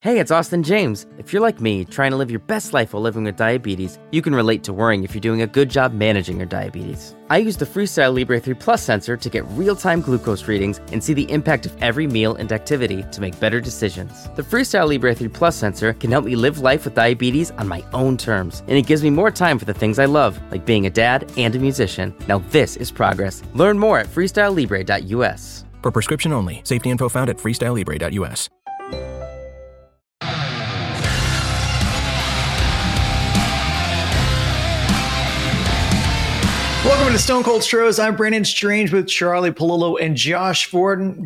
Hey, it's Austin James. If you're like me, trying to live your best life while living with diabetes, you can relate to worrying if you're doing a good job managing your diabetes. I use the Freestyle Libre 3 Plus sensor to get real-time glucose readings and see the impact of every meal and activity to make better decisions. The Freestyle Libre 3 Plus sensor can help me live life with diabetes on my own terms, and it gives me more time for the things I love, like being a dad and a musician. Now this is progress. Learn more at freestylelibre.us. For prescription only. Safety info found at freestylelibre.us. Welcome to Stone Cold Stros. I'm Brandon Strange with Charlie Polillo and Josh Forden.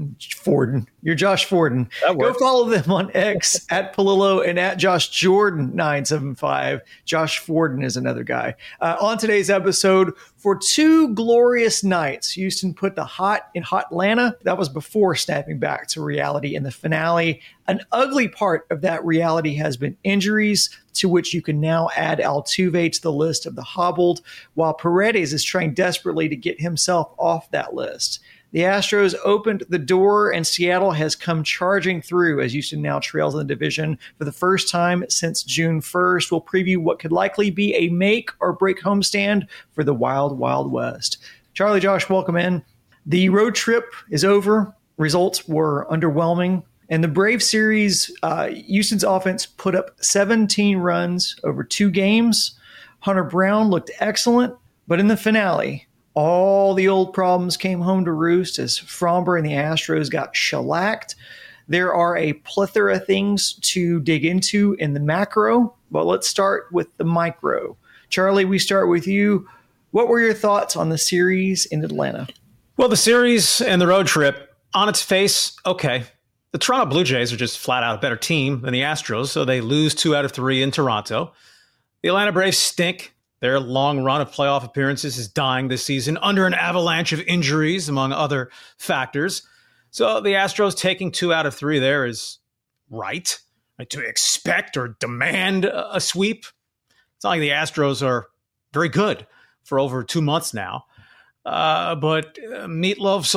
You're Josh Forden. Go follow them on X at Polillo and at Josh Jordan 975. Josh Forden is another guy. On today's episode, for 2 glorious nights, Houston put the hot in hot Atlanta. That was before snapping back to reality in the finale. An ugly part of that reality has been injuries, to which you can now add Altuve to the list of the hobbled, while Paredes is trying desperately to get himself off that list. The Astros opened the door, and Seattle has come charging through as Houston now trails in the division for the first time since June 1st. We'll preview what could likely be a make or break homestand for the Wild Wild West. Charlie, Josh, welcome in. The road trip is over. Results were underwhelming. In the Brave series, Houston's offense put up 17 runs over 2 games. Hunter Brown looked excellent, but in the finale, all the old problems came home to roost as Framber and the Astros got shellacked. There are a plethora of things to dig into in the macro, but let's start with the micro. Charlie, we start with you. What were your thoughts on the series in Atlanta? Well, the series and the road trip, on its face, okay. The Toronto Blue Jays are just flat out a better team than the Astros, so they lose 2 out of 3 in Toronto. The Atlanta Braves stink. Their long run of playoff appearances is dying this season under an avalanche of injuries, among other factors. So the Astros taking 2 out of 3 there is right. To expect or demand a sweep. It's not like the Astros are very good for over 2 months now. But Meatloaf's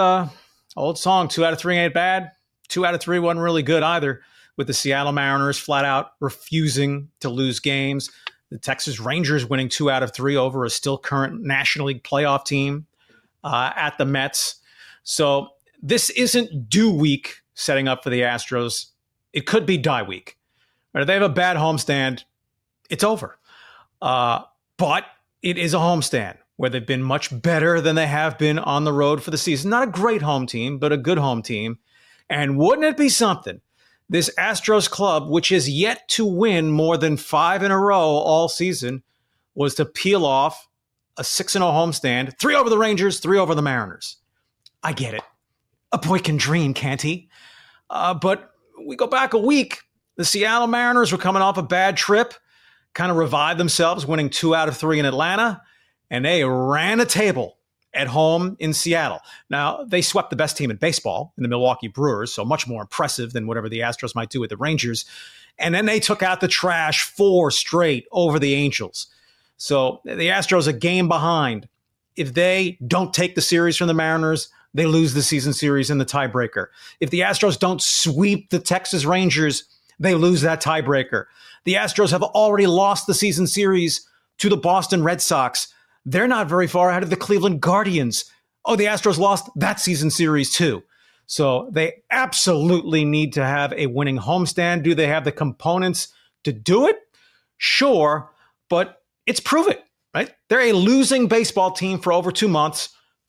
old song, 2 out of 3 ain't bad. 2 out of 3 wasn't really good either, with the Seattle Mariners flat out refusing to lose games. The Texas Rangers winning 2 out of 3 over a still current National League playoff team at the Mets. So this isn't due week setting up for the Astros. It could be die week. If they have a bad homestand, it's over. But it is a homestand where they've been much better than they have been on the road for the season. Not a great home team, but a good home team. And wouldn't it be something? This Astros club, which has yet to win more than 5 in a row all season, was to peel off a 6-0 homestand, 3 over the Rangers, 3 over the Mariners. I get it. A boy can dream, can't he? But we go back a week. The Seattle Mariners were coming off a bad trip, kind of revived themselves, winning 2 out of 3 in Atlanta, and they ran a table at home in Seattle. Now, they swept the best team in baseball in the Milwaukee Brewers, so much more impressive than whatever the Astros might do with the Rangers. And then they took out the trash 4 straight over the Angels. So the Astros a game behind. If they don't take the series from the Mariners, they lose the season series in the tiebreaker. If the Astros don't sweep the Texas Rangers, they lose that tiebreaker. The Astros have already lost the season series to the Boston Red Sox. They're not very far ahead of the Cleveland Guardians. Oh, the Astros lost that season series too. So they absolutely need to have a winning homestand. Do they have the components to do it? Sure, but it's proven, right? They're a losing baseball team for over 2 months,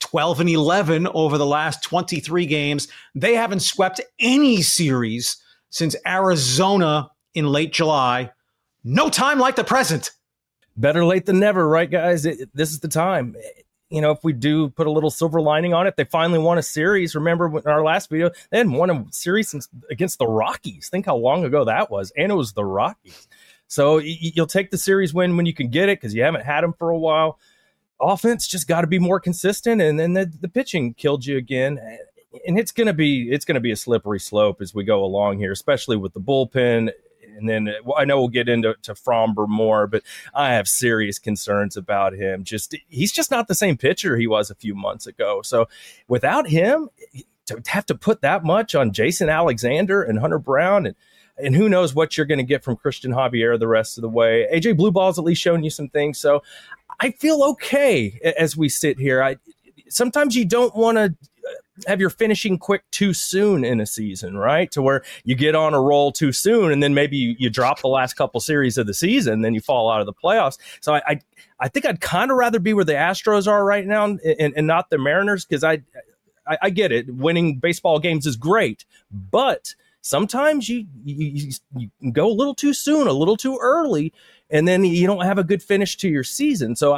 12-11 over the last 23 games. They haven't swept any series since Arizona in late July. No time like the present. Better late than never, right, guys? This is the time. You know, if we do put a little silver lining on it, they finally won a series. Remember in our last video, they hadn't won a series against the Rockies. Think how long ago that was. And it was the Rockies. So you'll take the series win when you can get it because you haven't had them for a while. Offense just got to be more consistent. And then the pitching killed you again. And it's going to be a slippery slope as we go along here, especially with the bullpen. And then I know we'll get into Framber more, but I have serious concerns about him. He's just not the same pitcher he was a few months ago. So without him, to have to put that much on Jason Alexander and Hunter Brown, and And who knows what you're going to get from Christian Javier the rest of the way. AJ Blue Ball's at least shown you some things. So I feel okay as we sit here. Sometimes you don't want to have your finishing quick too soon in a season, right? To where you get on a roll too soon and then maybe you drop the last couple series of the season, then you fall out of the playoffs. So I think I'd kind of rather be where the Astros are right now and not the Mariners, because I get it. Winning baseball games is great, but sometimes you go a little too soon, a little too early, and then you don't have a good finish to your season. So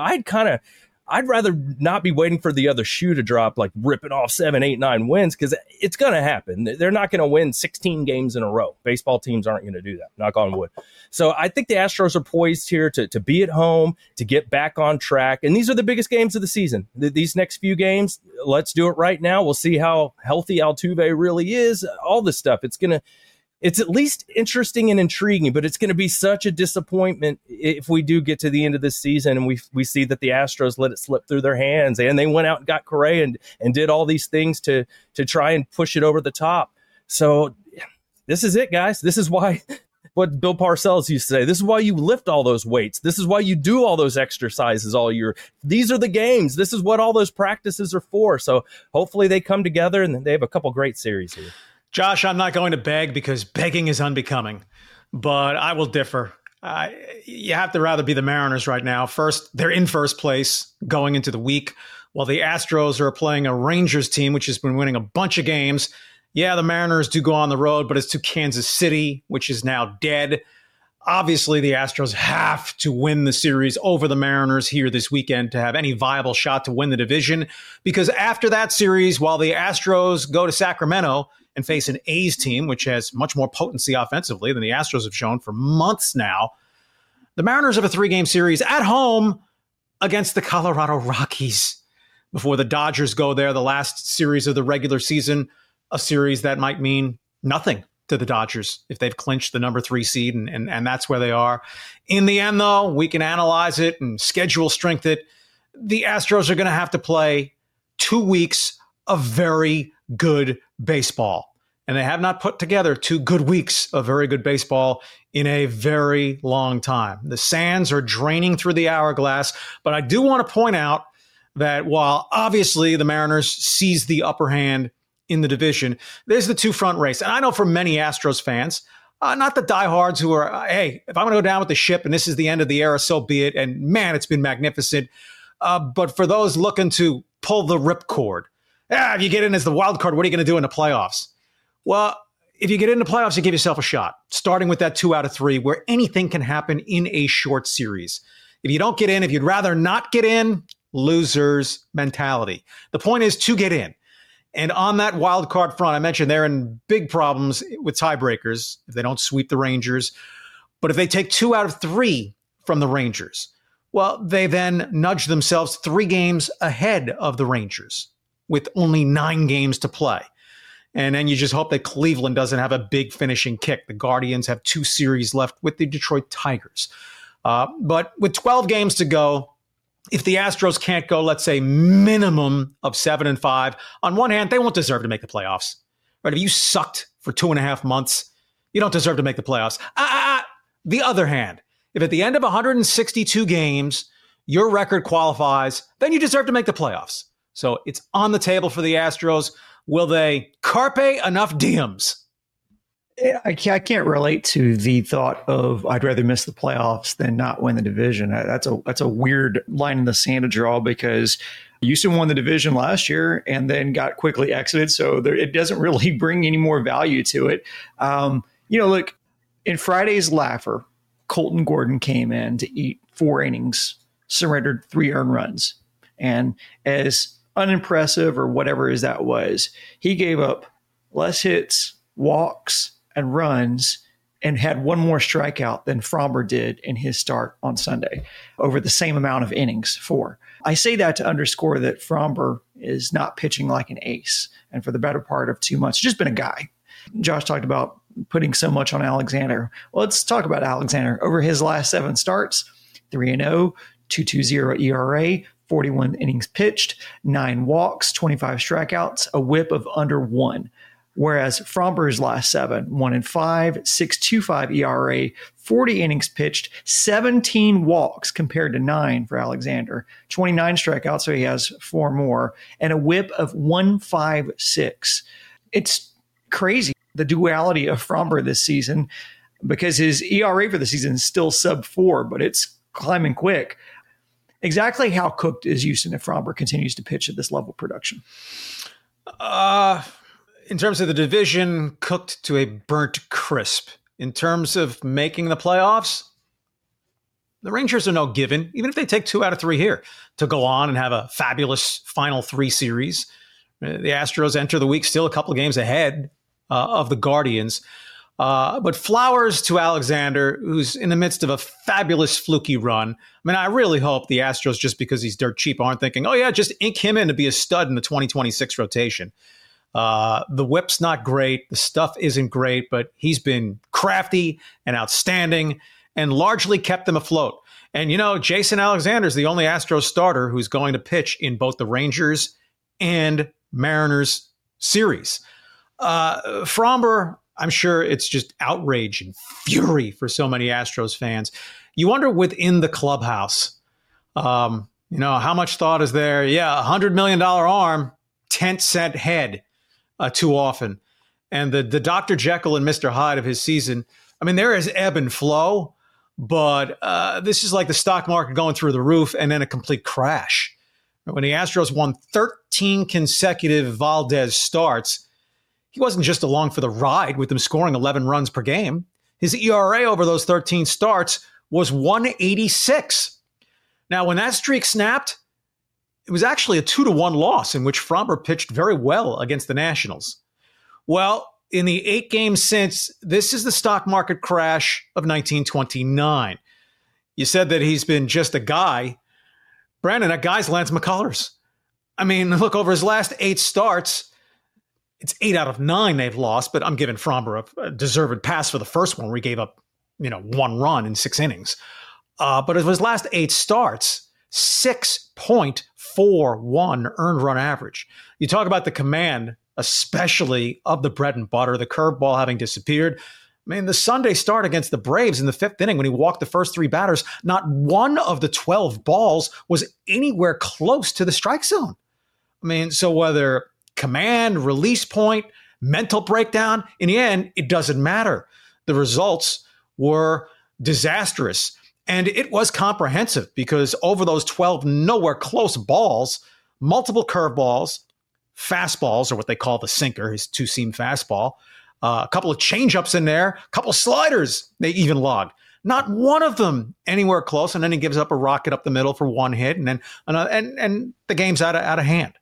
I'd rather not be waiting for the other shoe to drop, like ripping off 7, 8, 9 wins, because it's going to happen. They're not going to win 16 games in a row. Baseball teams aren't going to do that, knock on wood. So I think the Astros are poised here to be at home, to get back on track. And these are the biggest games of the season. These next few games, let's do it right now. We'll see how healthy Altuve really is, all this stuff. It's at least interesting and intriguing, but it's going to be such a disappointment if we do get to the end of this season and we see that the Astros let it slip through their hands and they went out and got Correa and did all these things to try and push it over the top. So this is it, guys. This is why what Bill Parcells used to say. This is why you lift all those weights. This is why you do all those exercises all year. These are the games. This is what all those practices are for. So hopefully they come together and they have a couple great series here. Josh, I'm not going to beg because begging is unbecoming, but I will differ. You have to rather be the Mariners right now. First, they're in first place going into the week, while the Astros are playing a Rangers team, which has been winning a bunch of games. Yeah, the Mariners do go on the road, but it's to Kansas City, which is now dead. Obviously, the Astros have to win the series over the Mariners here this weekend to have any viable shot to win the division, because after that series, while the Astros go to Sacramento and face an A's team, which has much more potency offensively than the Astros have shown for months now, the Mariners have a 3-game series at home against the Colorado Rockies before the Dodgers go there, the last series of the regular season, a series that might mean nothing to the Dodgers if they've clinched the number 3 seed, and that's where they are. In the end, though, we can analyze it and schedule strength it. The Astros are going to have to play 2 weeks of very good baseball. And they have not put together 2 good weeks of very good baseball in a very long time. The sands are draining through the hourglass, but I do want to point out that while obviously the Mariners seize the upper hand in the division, there's the 2-front race. And I know for many Astros fans, not the diehards who are, hey, if I'm going to go down with the ship and this is the end of the era, so be it. And man, it's been magnificent. But for those looking to pull the ripcord, if you get in as the wild card, what are you going to do in the playoffs? Well, if you get into playoffs, you give yourself a shot, starting with that 2 out of 3, where anything can happen in a short series. If you don't get in, if you'd rather not get in, losers mentality. The point is to get in. And on that wild card front, I mentioned they're in big problems with tiebreakers if they don't sweep the Rangers. But if they take 2 out of 3 from the Rangers, well, they then nudge themselves 3 games ahead of the Rangers with only 9 games to play. And then you just hope that Cleveland doesn't have a big finishing kick. The Guardians have 2 series left with the Detroit Tigers. But with 12 games to go, if the Astros can't go, let's say, minimum of 7-5, on one hand, they won't deserve to make the playoffs. Right? If you sucked for 2.5 months, you don't deserve to make the playoffs. The other hand, if at the end of 162 games, your record qualifies, then you deserve to make the playoffs. So it's on the table for the Astros. Will they carpe enough diems? I can't relate to the thought of I'd rather miss the playoffs than not win the division. That's a weird line in the sand to draw, because Houston won the division last year and then got quickly exited. So it doesn't really bring any more value to it. Look, in Friday's laugher, Colton Gordon came in to eat 4 innings, surrendered 3 earned runs. And as unimpressive or whatever as that was, he gave up less hits, walks, and runs, and had 1 more strikeout than Fromber did in his start on Sunday over the same amount of innings, 4. I say that to underscore that Fromber is not pitching like an ace. And for the better part of 2 months, just been a guy. Josh talked about putting so much on Alexander. Well, let's talk about Alexander. Over his last 7 starts, 3-0, 2.20 ERA, 41 innings pitched, 9 walks, 25 strikeouts, a whip of under 1. whereas Fromber's last 7, 1-5, 6.25 ERA, 40 innings pitched, 17 walks compared to 9 for Alexander, 29 strikeouts, so he has 4 more, and a whip of 1.56. It's crazy, the duality of Fromber this season, because his ERA for the season is still sub-4, but it's climbing quick. Exactly how cooked is Houston if Fromber continues to pitch at this level of production? In terms of the division, cooked to a burnt crisp. In terms of making the playoffs, the Rangers are no given, even if they take 2 out of 3 here, to go on and have a fabulous final 3 series. The Astros enter the week still a couple of games ahead of the Guardians. But flowers to Alexander, who's in the midst of a fabulous fluky run. I mean, I really hope the Astros, just because he's dirt cheap, aren't thinking, oh yeah, just ink him in to be a stud in the 2026 rotation. The whip's not great. The stuff isn't great, but he's been crafty and outstanding and largely kept them afloat. And, you know, Jason Alexander's the only Astros starter who's going to pitch in both the Rangers and Mariners series. Fromber, I'm sure it's just outrage and fury for so many Astros fans. You wonder within the clubhouse, how much thought is there? Yeah, $100 million arm, 10-cent head too often. And the Dr. Jekyll and Mr. Hyde of his season, I mean, there is ebb and flow, but this is like the stock market going through the roof and then a complete crash. When the Astros won 13 consecutive Valdez starts, he wasn't just along for the ride with them scoring 11 runs per game. His ERA over those 13 starts was 1.86. Now, when that streak snapped, it was actually a 2-1 loss in which Fromber pitched very well against the Nationals. Well, in the 8 games since, this is the stock market crash of 1929. You said that he's been just a guy. Brandon, that guy's Lance McCullers. I mean, look, over his last 8 starts, it's 8 out of 9 they've lost, but I'm giving Fromber a deserved pass for the first one where he gave up, 1 run in 6 innings. But of his last 8 starts, 6.41 earned run average. You talk about the command, especially of the bread and butter, the curveball having disappeared. I mean, the Sunday start against the Braves in the 5th inning when he walked the first 3 batters, not one of the 12 balls was anywhere close to the strike zone. I mean, so whether command, release point, mental breakdown, in the end, it doesn't matter. The results were disastrous. And it was comprehensive because over those 12 nowhere close balls, multiple curveballs, fastballs, or what they call the sinker, his 2-seam fastball, a couple of changeups in there, a couple of sliders they even logged. Not one of them anywhere close, and then he gives up a rocket up the middle for 1 hit, and then and the game's out of hand.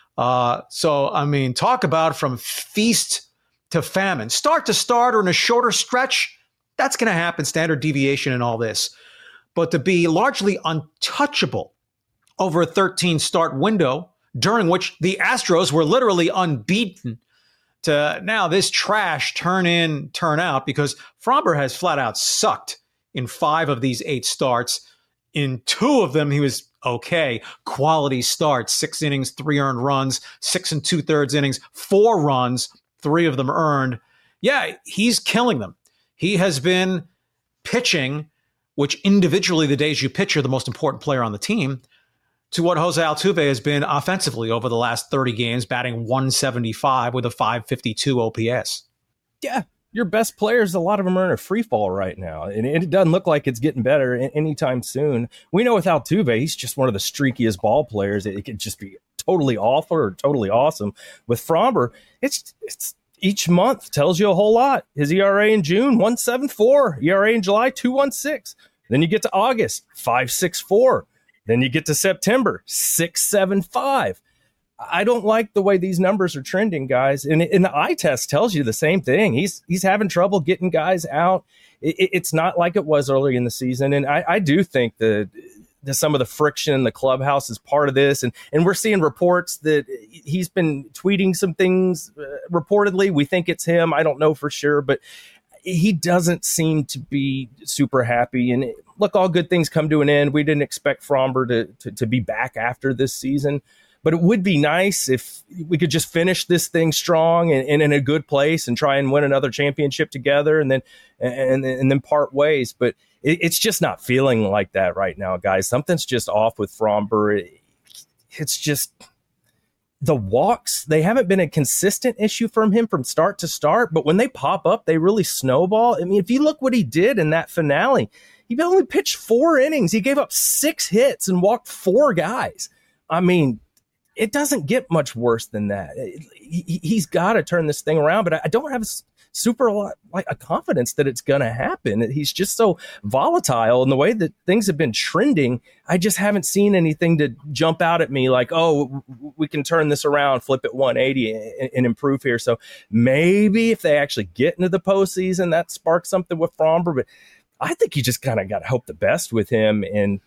So, I mean, talk about from feast to famine. Start to start or in a shorter stretch, that's going to happen, standard deviation and all this. But to be largely untouchable over a 13-start window, during which the Astros were literally unbeaten, to now this trash turn in, turn out, because Fromber has flat out sucked in 5 of these 8 starts. In 2 of them, he was okay. Quality starts, 6 innings, 3 earned runs, 6 2/3 innings, 4 runs, 3 of them earned. Yeah, he's killing them. He has been pitching, which individually the days you pitch, you're the most important player on the team, to what Jose Altuve has been offensively over the last 30 games, batting 175 with a 552 OPS. Yeah, your best players, a lot of them are in a free fall right now, and it doesn't look like it's getting better anytime soon. We know with Altuve, he's just one of the streakiest ball players. It could just be totally awful or totally awesome. With Fromber, it's each month tells you a whole lot. His ERA in June, 1.74. ERA in July, 2.16. Then you get to August, 5.64. Then you get to September, 6.75. I don't like the way these numbers are trending, guys. And the eye test tells you the same thing. He's having trouble getting guys out. It's not like it was early in the season. And I do think that some of the friction in the clubhouse is part of this. And we're seeing reports that he's been tweeting some things reportedly. We think it's him. I don't know for sure, but he doesn't seem to be super happy. And look, all good things come to an end. We didn't expect Fromber to be back after this season. But it would be nice if we could just finish this thing strong and in a good place and try and win another championship together and then part ways. But it's just not feeling like that right now, guys. Something's just off with Framber. It's just the walks. They haven't been a consistent issue from him from start to start, but when they pop up, they really snowball. I mean, if you look what he did in that finale, he only pitched 4 innings. He gave up 6 hits and walked 4 guys. I mean, it doesn't get much worse than that. He's got to turn this thing around, but I don't have a confidence that it's going to happen. He's just so volatile, and the way that things have been trending, I just haven't seen anything to jump out at me like, oh, we can turn this around, flip it 180 and improve here. So maybe if they actually get into the postseason, that sparks something with Framber, but I think you just kind of got to hope the best with him. And,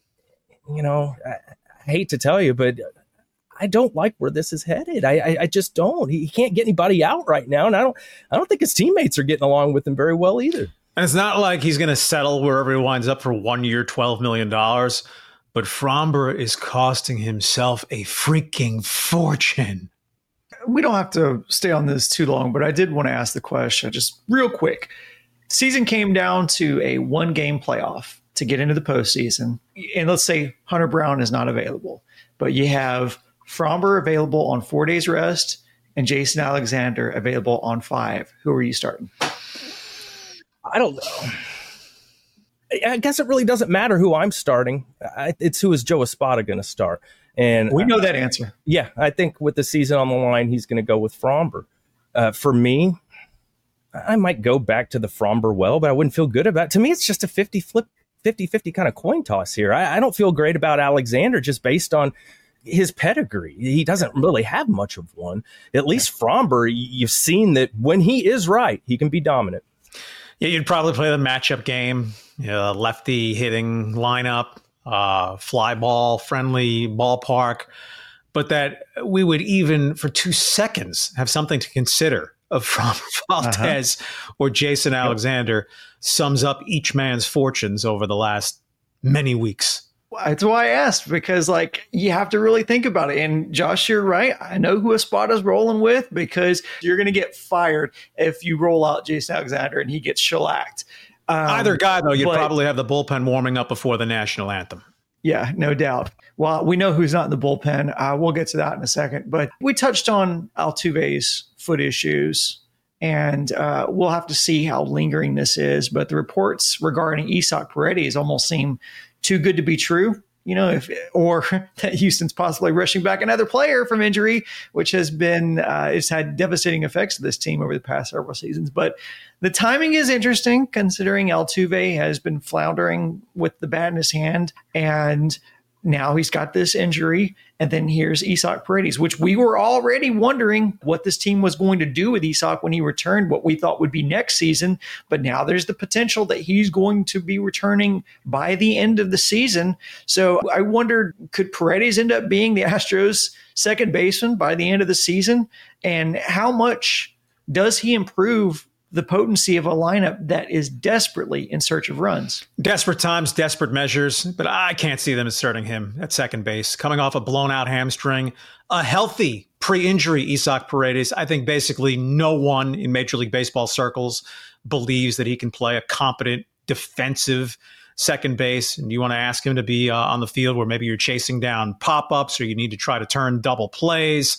I hate to tell you, but I don't like where this is headed. I just don't. He can't get anybody out right now, and I don't think his teammates are getting along with him very well either. And it's not like he's going to settle wherever he winds up for 1 year, $12 million. But Framber is costing himself a freaking fortune. We don't have to stay on this too long, but I did want to ask the question just real quick. Season came down to a 1-game playoff to get into the postseason. And let's say Hunter Brown is not available, but you have Framber available on 4 days rest and Jason Alexander available on 5. Who are you starting? I don't know. I guess it really doesn't matter who I'm starting. It's who is Joe Espada going to start. And we know that answer. Yeah, I think with the season on the line, he's going to go with Framber. For me, I might go back to the Framber well, but I wouldn't feel good about it. To me, it's just a 50-50 kind of coin toss here. I don't feel great about Alexander just based on his pedigree. He doesn't really have much of one. At least Framber, you've seen that when he is right, he can be dominant. Yeah, you'd probably play the matchup game, lefty hitting lineup, fly ball, friendly ballpark, but that we would even for 2 seconds have something to consider of Framber Valdez or Jason Alexander sums up each man's fortunes over the last many weeks. That's why I asked, because you have to really think about it. And Josh, you're right. I know who Espada's rolling with, because you're going to get fired if you roll out Jason Alexander and he gets shellacked. Either guy, though, you'd probably have the bullpen warming up before the national anthem. Yeah, no doubt. Well, we know who's not in the bullpen. We'll get to that in a second. But we touched on Altuve's foot issues, and we'll have to see how lingering this is. But the reports regarding Isaac Paredes almost seem too good to be true, or that Houston's possibly rushing back another player from injury, which has been, it's had devastating effects to this team over the past several seasons. But the timing is interesting, considering Altuve has been floundering with the bat in his hand, and now he's got this injury. And then here's Isaac Paredes, which we were already wondering what this team was going to do with Isaac when he returned, what we thought would be next season. But now there's the potential that he's going to be returning by the end of the season. So I wondered, could Paredes end up being the Astros' second baseman by the end of the season? And how much does he improve the potency of a lineup that is desperately in search of runs? Desperate times, desperate measures, but I can't see them starting him at second base. Coming off a blown-out hamstring, a healthy pre-injury Isaac Paredes. I think basically no one in Major League Baseball circles believes that he can play a competent defensive second base. And you want to ask him to be on the field where maybe you're chasing down pop-ups or you need to try to turn double plays.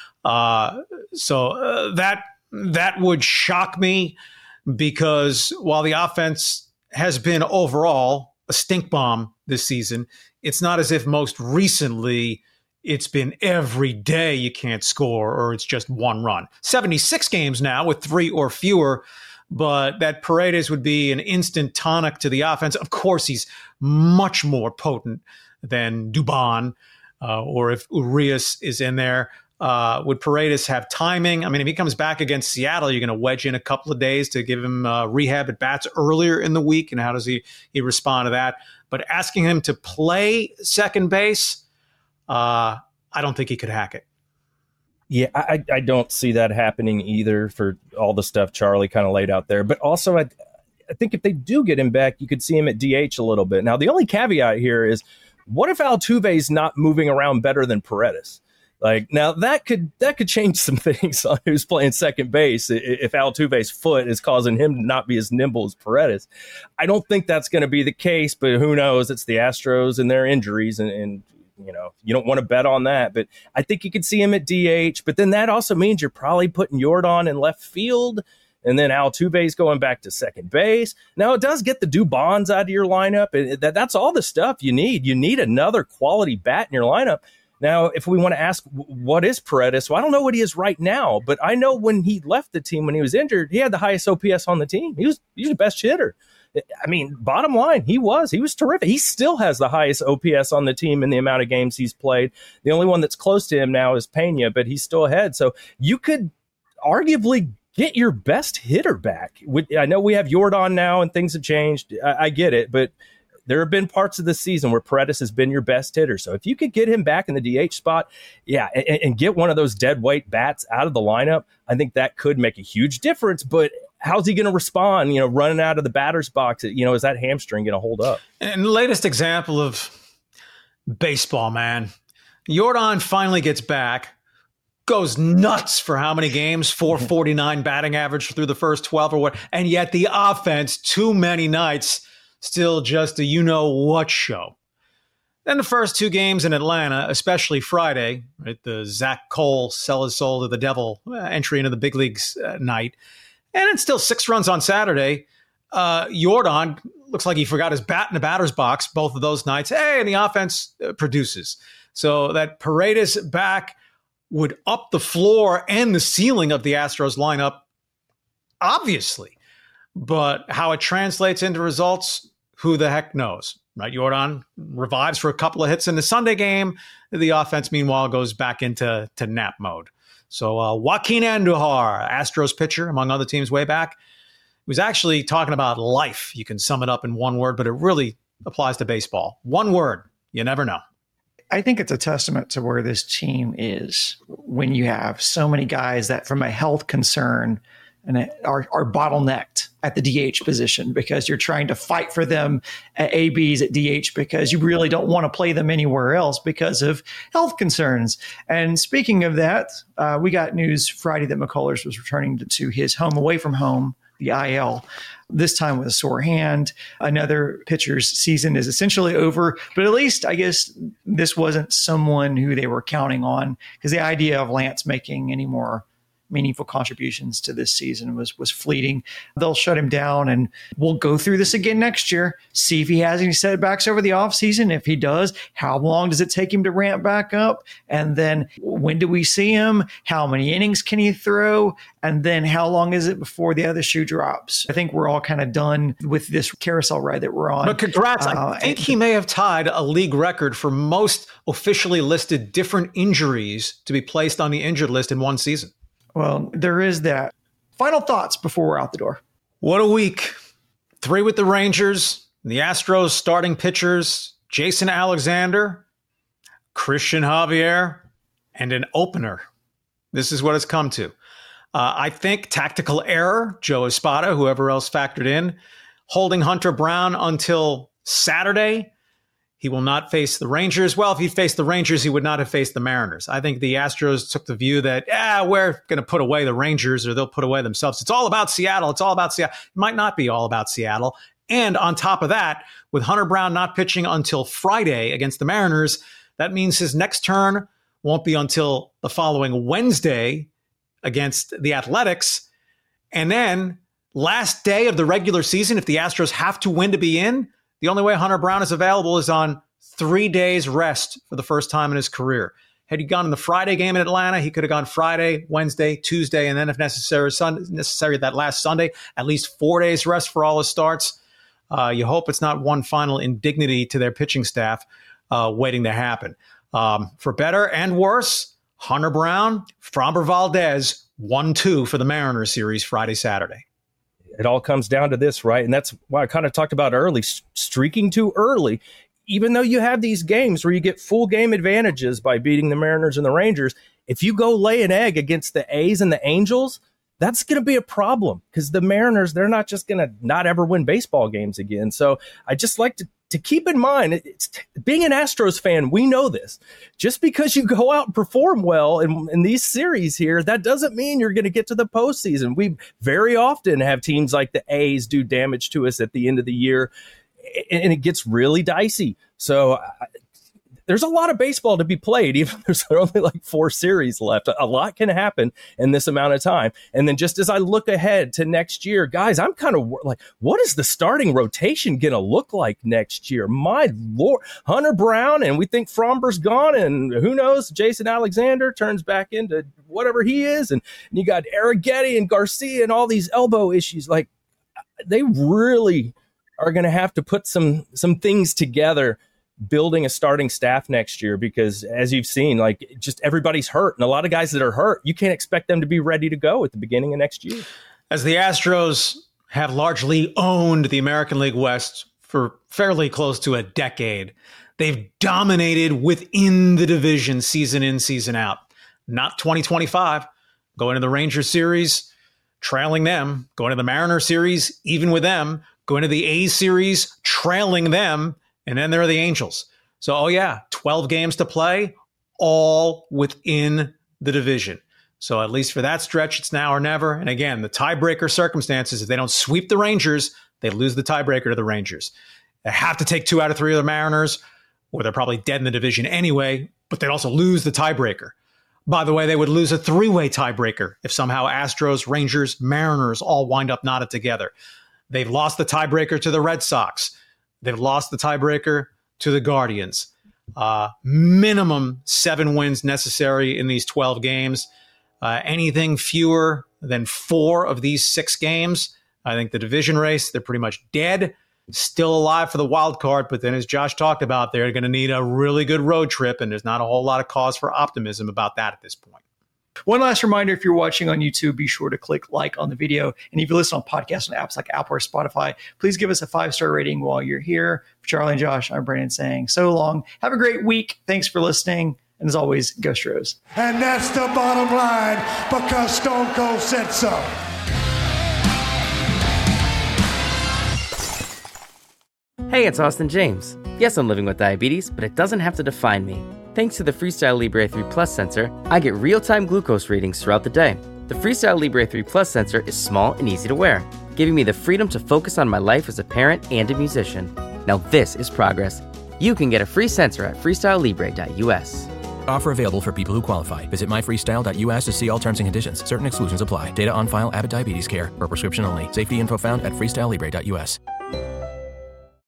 So that would shock me, because while the offense has been overall a stink bomb this season, it's not as if most recently it's been every day you can't score or it's just one run. 76 games now with 3 or fewer, but that Paredes would be an instant tonic to the offense. Of course, he's much more potent than Dubon, or if Urias is in there. Would Paredes have timing? I mean, if he comes back against Seattle, you're going to wedge in a couple of days to give him rehab at bats earlier in the week. And how does he respond to that? But asking him to play second base, I don't think he could hack it. Yeah, I don't see that happening either, for all the stuff Charlie kind of laid out there. But also, I think if they do get him back, you could see him at DH a little bit. Now, the only caveat here is, what if Altuve's not moving around better than Paredes? Like, now that could change some things on who's playing second base if Altuve's foot is causing him to not be as nimble as Paredes. I don't think that's going to be the case, but who knows? It's the Astros and their injuries, and you don't want to bet on that. But I think you could see him at DH, but then that also means you're probably putting Yordan in left field, and then Altuve's going back to second base. Now, it does get the Dubons out of your lineup, and that's all the stuff you need. You need another quality bat in your lineup. Now, if we want to ask, what is Paredes? Well, I don't know what he is right now, but I know when he left the team, when he was injured, he had the highest OPS on the team. He was the best hitter. I mean, bottom line, he was terrific. He still has the highest OPS on the team in the amount of games he's played. The only one that's close to him now is Pena, but he's still ahead. So you could arguably get your best hitter back. I know we have Yordan now and things have changed. I get it, but there have been parts of the season where Paredes has been your best hitter. So if you could get him back in the DH spot, and get one of those dead weight bats out of the lineup, I think that could make a huge difference. But how's he going to respond, running out of the batter's box? Is that hamstring going to hold up? And the latest example of baseball, man, Yordan finally gets back, goes nuts for how many games? 449 batting average through the first 12 or what? And yet the offense, too many nights, still just a you-know-what show. Then the first two games in Atlanta, especially Friday, right, the Zach Cole sell his soul to the devil entry into the big leagues night, and it's still 6 runs on Saturday. Yordan looks like he forgot his bat in the batter's box both of those nights. Hey, and the offense produces. So that Paredes back would up the floor and the ceiling of the Astros lineup, obviously. But how it translates into results, who the heck knows, right? Yordan revives for a couple of hits in the Sunday game. The offense, meanwhile, goes back into nap mode. So Joaquin Andujar, Astros pitcher, among other teams way back, was actually talking about life. You can sum it up in one word, but it really applies to baseball. One word, you never know. I think it's a testament to where this team is when you have so many guys that, from a health concern, and are bottlenecked at the DH position, because you're trying to fight for them at ABs at DH because you really don't want to play them anywhere else because of health concerns. And speaking of that, we got news Friday that McCullers was returning to his home away from home, the IL, this time with a sore hand. Another pitcher's season is essentially over, but at least I guess this wasn't someone who they were counting on, because the idea of Lance making any more meaningful contributions to this season was fleeting. They'll shut him down, and we'll go through this again next year, see if he has any setbacks over the offseason. If he does, how long does it take him to ramp back up? And then when do we see him? How many innings can he throw? And then how long is it before the other shoe drops? I think we're all kind of done with this carousel ride that we're on. But congrats. I think he may have tied a league record for most officially listed different injuries to be placed on the injured list in one season. Well, there is that. Final thoughts before we're out the door. What a week. 3 with the Rangers, the Astros starting pitchers, Jason Alexander, Christian Javier, and an opener. This is what it's come to. I think tactical error, Joe Espada, whoever else factored in, holding Hunter Brown until Saturday. He will not face the Rangers. Well, if he faced the Rangers, he would not have faced the Mariners. I think the Astros took the view that, we're going to put away the Rangers, or they'll put away themselves. It's all about Seattle. It's all about Seattle. It might not be all about Seattle. And on top of that, with Hunter Brown not pitching until Friday against the Mariners, that means his next turn won't be until the following Wednesday against the Athletics. And then last day of the regular season, if the Astros have to win to be in, the only way Hunter Brown is available is on 3 days rest for the first time in his career. Had he gone in the Friday game in Atlanta, he could have gone Friday, Wednesday, Tuesday, and then if necessary that last Sunday, at least 4 days rest for all his starts. You hope it's not one final indignity to their pitching staff waiting to happen. For better and worse, Hunter Brown, Framber Valdez, 1-2 for the Mariners series Friday, Saturday. It all comes down to this, right? And that's why I kind of talked about early, streaking too early. Even though you have these games where you get full game advantages by beating the Mariners and the Rangers, if you go lay an egg against the A's and the Angels, that's going to be a problem, because the Mariners, they're not just going to not ever win baseball games again. So I just like to to keep in mind, being an Astros fan, we know this. Just because you go out and perform well in these series here, that doesn't mean you're going to get to the postseason. We very often have teams like the A's do damage to us at the end of the year, and it gets really dicey. So there's a lot of baseball to be played, even though there's only like 4 series left. A lot can happen in this amount of time. And then just as I look ahead to next year, guys, I'm kind of like, what is the starting rotation going to look like next year? My Lord, Hunter Brown, and we think Fromber's gone, and who knows, Jason Alexander turns back into whatever he is. And you got Arrighetti and Garcia and all these elbow issues. Like, they really are going to have to put some things together building a starting staff next year, because as you've seen, like, just everybody's hurt, and a lot of guys that are hurt, you can't expect them to be ready to go at the beginning of next year. As the Astros have largely owned the American League West for fairly close to a decade, they've dominated within the division season in, season out. Not 2025, going to the Rangers series, trailing them, going to the Mariners series, even with them, going to the A's series, trailing them. And then there are the Angels. So, 12 games to play, all within the division. So at least for that stretch, it's now or never. And again, the tiebreaker circumstances, if they don't sweep the Rangers, they lose the tiebreaker to the Rangers. They have to take 2 out of 3 of the Mariners, or they're probably dead in the division anyway, but they'd also lose the tiebreaker. By the way, they would lose a 3-way tiebreaker if somehow Astros, Rangers, Mariners all wind up knotted together. They've lost the tiebreaker to the Red Sox. They've lost the tiebreaker to the Guardians. Minimum 7 wins necessary in these 12 games. Anything fewer than 4 of these 6 games, I think the division race, they're pretty much dead. Still alive for the wild card, but then as Josh talked about, they're going to need a really good road trip, and there's not a whole lot of cause for optimism about that at this point. One last reminder, if you're watching on YouTube, be sure to click like on the video. And if you listen on podcasts on apps like Apple or Spotify, please give us a 5-star rating while you're here. For Charlie and Josh, I'm Brandon saying so long. Have a great week. Thanks for listening. And as always, go Stros. And that's the bottom line, because Stone Cold said so. Hey, it's Austin James. Yes, I'm living with diabetes, but it doesn't have to define me. Thanks to the Freestyle Libre 3 Plus sensor, I get real-time glucose readings throughout the day. The Freestyle Libre 3 Plus sensor is small and easy to wear, giving me the freedom to focus on my life as a parent and a musician. Now this is progress. You can get a free sensor at freestylelibre.us. Offer available for people who qualify. Visit myfreestyle.us to see all terms and conditions. Certain exclusions apply. Data on file. Abbott Diabetes Care. Per prescription only. Safety info found at freestylelibre.us.